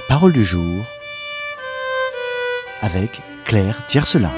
Parole du jour avec Claire Tiercelin.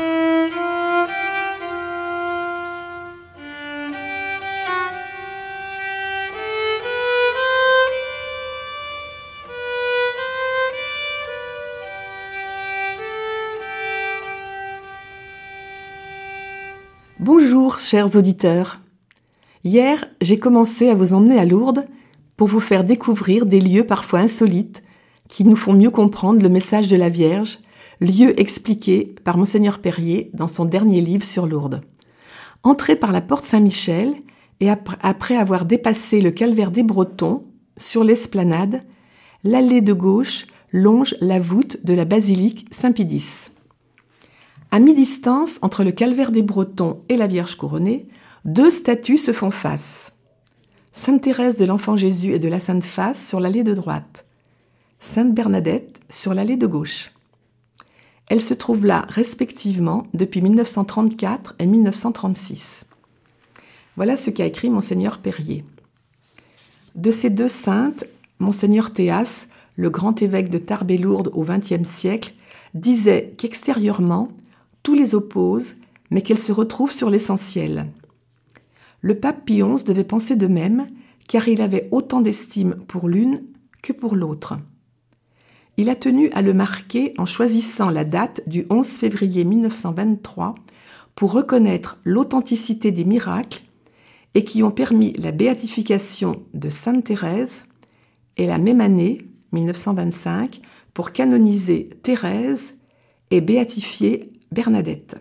Bonjour, chers auditeurs. Hier, j'ai commencé à vous emmener à Lourdes pour vous faire découvrir des lieux parfois insolites qui nous font mieux comprendre le message de la Vierge, lieu expliqué par Monseigneur Perrier dans son dernier livre sur Lourdes. Entrez par la porte Saint-Michel et après avoir dépassé le calvaire des Bretons, sur l'esplanade, l'allée de gauche longe la voûte de la basilique Saint-Pidis. À mi-distance entre le calvaire des Bretons et la Vierge couronnée, deux statues se font face. Sainte Thérèse de l'Enfant Jésus et de la Sainte Face sur l'allée de droite. Sainte Bernadette sur l'allée de gauche. Elles se trouvent là respectivement depuis 1934 et 1936. Voilà ce qu'a écrit Monseigneur Perrier. De ces deux saintes, Monseigneur Théas, le grand évêque de Tarbes et Lourdes au XXe siècle, disait qu'extérieurement, tout les oppose, mais qu'elles se retrouvent sur l'essentiel. Le pape Pie XI devait penser de même, car il avait autant d'estime pour l'une que pour l'autre. Il a tenu à le marquer en choisissant la date du 11 février 1923 pour reconnaître l'authenticité des miracles et qui ont permis la béatification de Sainte Thérèse, et la même année, 1925, pour canoniser Thérèse et béatifier Bernadette.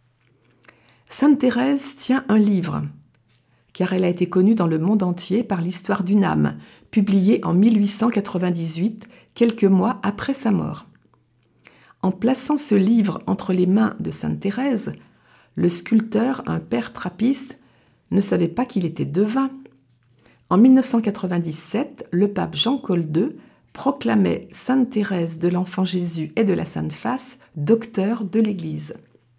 Sainte Thérèse tient un livre, car elle a été connue dans le monde entier par l'Histoire d'une âme, publiée en 1898, quelques mois après sa mort. En plaçant ce livre entre les mains de Sainte Thérèse, le sculpteur, un père trappiste, ne savait pas qu'il était devin. En 1997, le pape Jean-Paul II proclamait Sainte Thérèse de l'Enfant Jésus et de la Sainte Face docteur de l'Église.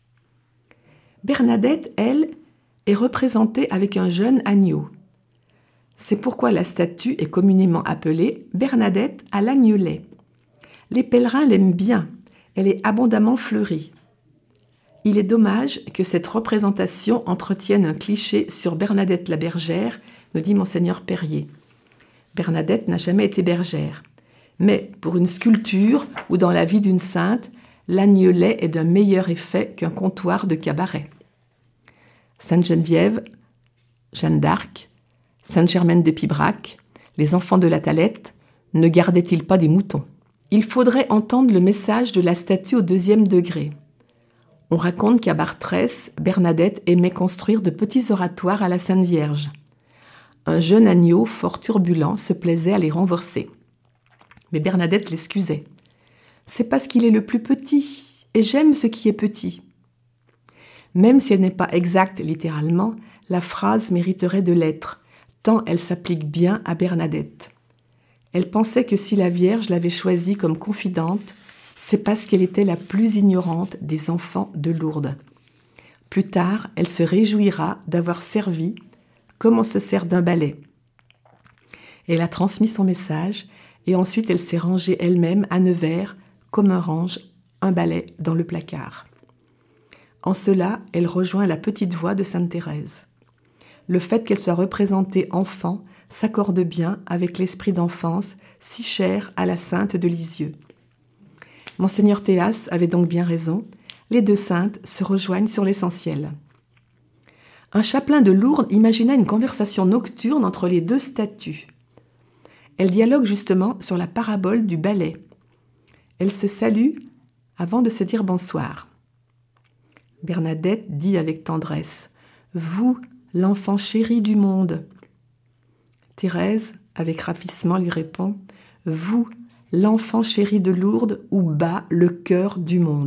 Bernadette, elle, est représentée avec un jeune agneau. C'est pourquoi la statue est communément appelée Bernadette à l'agnelet. Les pèlerins l'aiment bien, elle est abondamment fleurie. Il est dommage que cette représentation entretienne un cliché sur Bernadette la bergère, nous dit Monseigneur Perrier. Bernadette n'a jamais été bergère. Mais pour une sculpture ou dans la vie d'une sainte, l'agnelet est d'un meilleur effet qu'un comptoir de cabaret. Sainte Geneviève, Jeanne d'Arc, Sainte Germaine de Pibrac, les enfants de la Talette, ne gardaient-ils pas des moutons ? Il faudrait entendre le message de la statue au 2e degré. On raconte qu'à Bartrès, Bernadette aimait construire de petits oratoires à la Sainte Vierge. Un jeune agneau fort turbulent se plaisait à les renverser. Mais Bernadette l'excusait. « C'est parce qu'il est le plus petit, et j'aime ce qui est petit. » Même si elle n'est pas exacte littéralement, la phrase mériterait de l'être, tant elle s'applique bien à Bernadette. Elle pensait que si la Vierge l'avait choisie comme confidente, c'est parce qu'elle était la plus ignorante des enfants de Lourdes. Plus tard, elle se réjouira d'avoir servi comme on se sert d'un balai. Elle a transmis son message et ensuite elle s'est rangée elle-même à Nevers comme on range un balai dans le placard. En cela, elle rejoint la petite voix de Sainte Thérèse. Le fait qu'elle soit représentée enfant s'accorde bien avec l'esprit d'enfance si cher à la sainte de Lisieux. Monseigneur Théas avait donc bien raison, les deux saintes se rejoignent sur l'essentiel. Un chapelain de Lourdes imagina une conversation nocturne entre les deux statues. Elles dialoguent justement sur la parabole du balai. Elles se saluent avant de se dire bonsoir. Bernadette dit avec tendresse « Vous, l'enfant chéri du monde ». Thérèse, avec ravissement, lui répond « Vous, l'enfant chéri de Lourdes, où bat le cœur du monde ».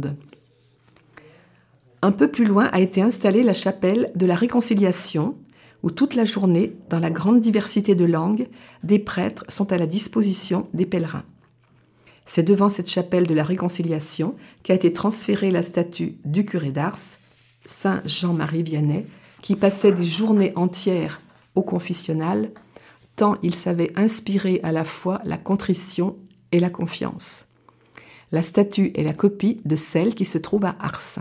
Un peu plus loin a été installée la chapelle de la Réconciliation, où toute la journée, dans la grande diversité de langues, des prêtres sont à la disposition des pèlerins. C'est devant cette chapelle de la Réconciliation qu'a été transférée la statue du curé d'Ars, Saint Jean-Marie Vianney, qui passait des journées entières au confessionnal, tant il savait inspirer à la fois la contrition et la confiance. La statue est la copie de celle qui se trouve à Ars.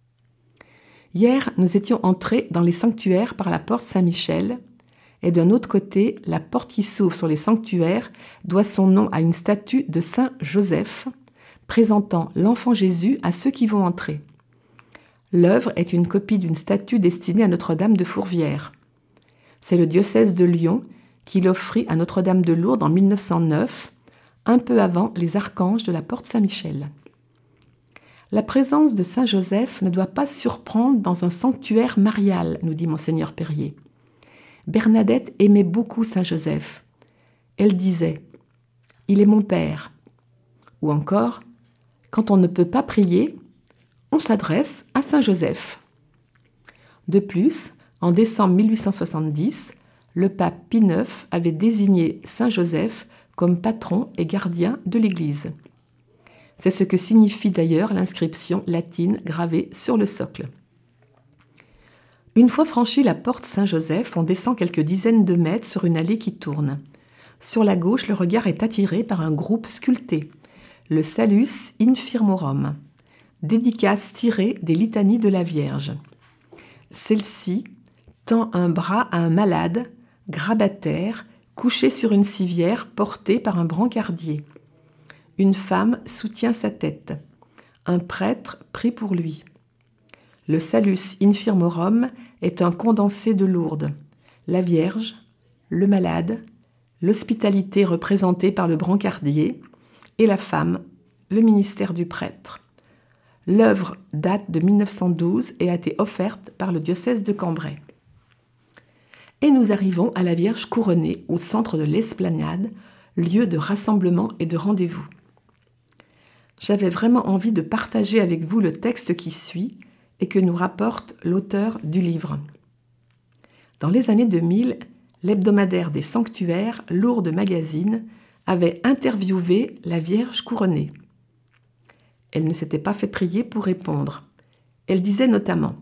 Hier, nous étions entrés dans les sanctuaires par la porte Saint-Michel, et d'un autre côté, la porte qui s'ouvre sur les sanctuaires doit son nom à une statue de Saint Joseph, présentant l'enfant Jésus à ceux qui vont entrer. L'œuvre est une copie d'une statue destinée à Notre-Dame de Fourvière. C'est le diocèse de Lyon qui l'offrit à Notre-Dame de Lourdes en 1909, un peu avant les archanges de la porte Saint-Michel. La présence de Saint Joseph ne doit pas surprendre dans un sanctuaire marial, nous dit Monseigneur Perrier. Bernadette aimait beaucoup Saint Joseph. Elle disait « Il est mon père » ou encore « Quand on ne peut pas prier, on s'adresse à Saint Joseph ». De plus, en décembre 1870, le pape Pie IX avait désigné Saint Joseph comme patron et gardien de l'Église. C'est ce que signifie d'ailleurs l'inscription latine gravée sur le socle. Une fois franchi la porte Saint-Joseph, on descend quelques dizaines de mètres sur une allée qui tourne. Sur la gauche, le regard est attiré par un groupe sculpté, le Salus Infirmorum, dédicace tirée des litanies de la Vierge. Celle-ci tend un bras à un malade, grabataire, couché sur une civière portée par un brancardier. Une femme soutient sa tête. Un prêtre prie pour lui. Le Salus Infirmorum est un condensé de Lourdes. La Vierge, le malade, l'hospitalité représentée par le brancardier et la femme, le ministère du prêtre. L'œuvre date de 1912 et a été offerte par le diocèse de Cambrai. Et nous arrivons à la Vierge couronnée au centre de l'Esplanade, lieu de rassemblement et de rendez-vous. J'avais vraiment envie de partager avec vous le texte qui suit et que nous rapporte l'auteur du livre. Dans les années 2000, l'hebdomadaire des sanctuaires, Lourdes Magazine, avait interviewé la Vierge couronnée. Elle ne s'était pas fait prier pour répondre. Elle disait notamment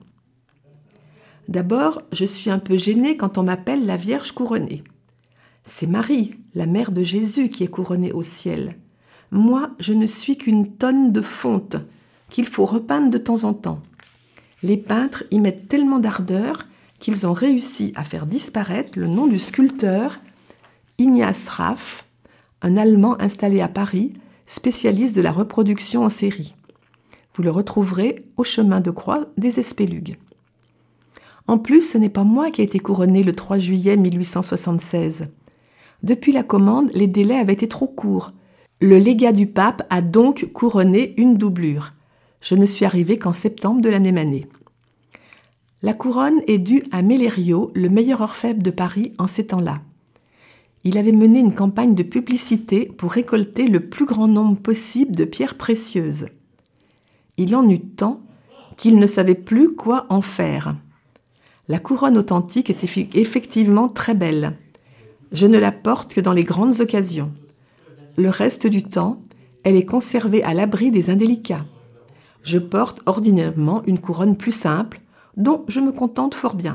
« D'abord, je suis un peu gênée quand on m'appelle la Vierge couronnée. C'est Marie, la mère de Jésus, qui est couronnée au ciel. Moi, je ne suis qu'une tonne de fonte qu'il faut repeindre de temps en temps. Les peintres y mettent tellement d'ardeur qu'ils ont réussi à faire disparaître le nom du sculpteur Ignaz Raff, un Allemand installé à Paris, spécialiste de la reproduction en série. Vous le retrouverez au chemin de croix des Espelugues. En plus, ce n'est pas moi qui ai été couronné le 3 juillet 1876. Depuis la commande, les délais avaient été trop courts. Le légat du pape a donc couronné une doublure. Je ne suis arrivée qu'en septembre de la même année. La couronne est due à Mellerio, le meilleur orfèvre de Paris en ces temps-là. Il avait mené une campagne de publicité pour récolter le plus grand nombre possible de pierres précieuses. Il en eut tant qu'il ne savait plus quoi en faire. La couronne authentique est effectivement très belle. Je ne la porte que dans les grandes occasions. Le reste du temps, elle est conservée à l'abri des indélicats. Je porte ordinairement une couronne plus simple, dont je me contente fort bien.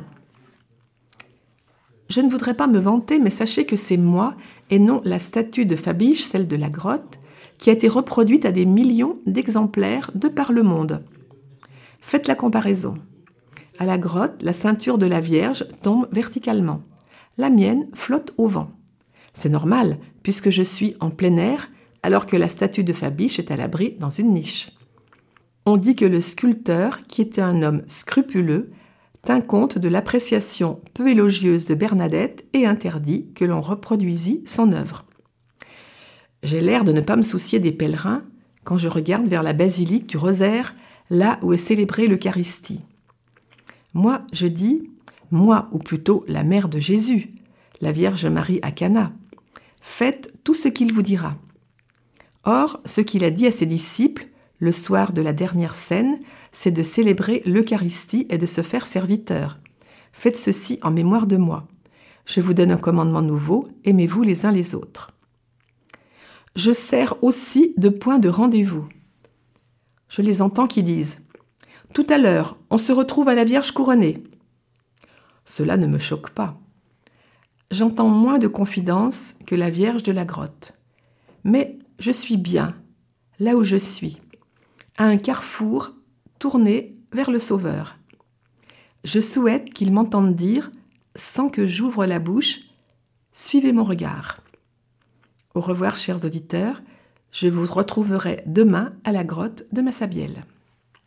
Je ne voudrais pas me vanter, mais sachez que c'est moi, et non la statue de Fabiche, celle de la grotte, qui a été reproduite à des millions d'exemplaires de par le monde. Faites la comparaison. À la grotte, la ceinture de la Vierge tombe verticalement. La mienne flotte au vent. C'est normal, puisque je suis en plein air, alors que la statue de Fabiche est à l'abri dans une niche. On dit que le sculpteur, qui était un homme scrupuleux, tint compte de l'appréciation peu élogieuse de Bernadette et interdit que l'on reproduisît son œuvre. J'ai l'air de ne pas me soucier des pèlerins quand je regarde vers la basilique du Rosaire, là où est célébrée l'Eucharistie. Moi, je dis, moi ou plutôt la mère de Jésus, la Vierge Marie à Cana, faites tout ce qu'il vous dira. Or, ce qu'il a dit à ses disciples, le soir de la dernière scène, c'est de célébrer l'Eucharistie et de se faire serviteur. Faites ceci en mémoire de moi. Je vous donne un commandement nouveau, aimez-vous les uns les autres. Je sers aussi de point de rendez-vous. Je les entends qui disent « Tout à l'heure, on se retrouve à la Vierge couronnée ». Cela ne me choque pas. J'entends moins de confidences que la Vierge de la grotte. Mais je suis bien, là où je suis, à un carrefour tourné vers le Sauveur. Je souhaite qu'il m'entende dire, sans que j'ouvre la bouche, « Suivez mon regard ». Au revoir, chers auditeurs. Je vous retrouverai demain à la grotte de Massabielle.